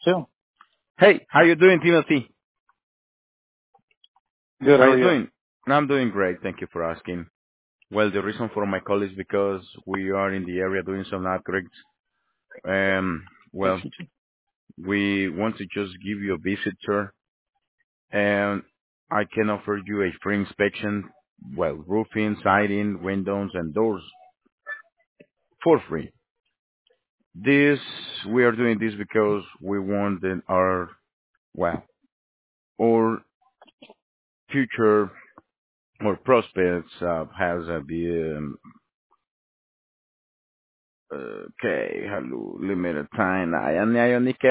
too. Hey, how you doing, Timothy? Good. How How you are you? doing? I'm doing great. Thank you for asking. Well, the reason for my call is because we are in the area doing some upgrades. Um, well, Excellent. we want to just give you a visit, sir, and I can offer you a free inspection. Well, roofing, siding, windows, and doors for free. This we are doing this because we want our well, our future or prospects has the okay, hello, limited time. Ayan, ayan,